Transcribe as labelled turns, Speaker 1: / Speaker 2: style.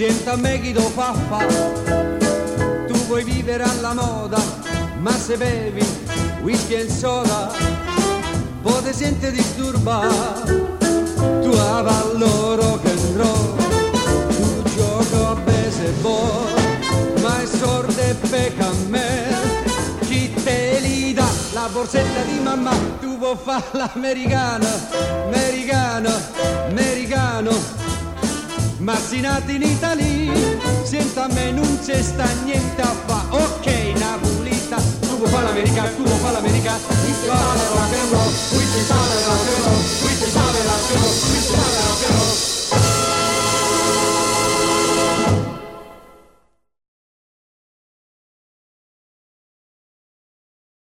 Speaker 1: Senta me chi lo fa fa, tu vuoi vivere alla moda, ma se bevi whisky e soda, poi ti senti disturbare, tu avallo rock and roll, tu gioco a baseball, ma è sordo e pecca a me, chi te li dà la borsetta di mamma, tu vuoi fare l'americano, americano, americano. Ma si nati in Italia, senta a me non c'è sta niente a fa. Ok, Napolita, tu vuoi fare l'America, tu vuoi fare l'America, il rock and roll,